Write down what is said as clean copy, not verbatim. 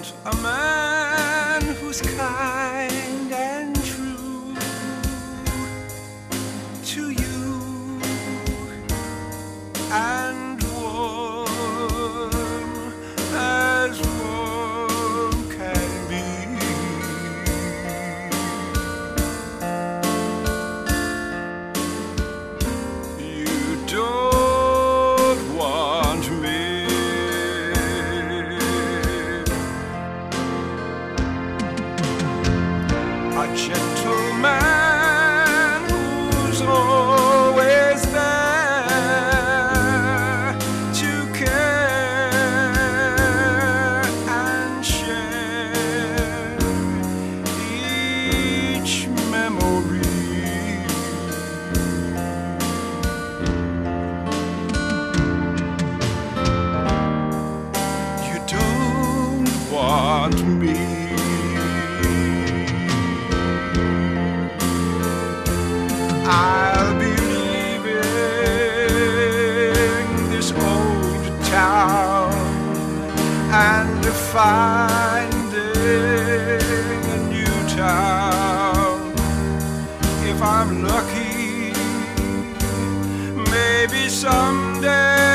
a man who's kind and true to you and warm as warm can be. You don't want me. A gentleman who's always there to care and share each memory. You don't want me. I'll be leaving this old town and finding a new town. If I'm lucky, maybe someday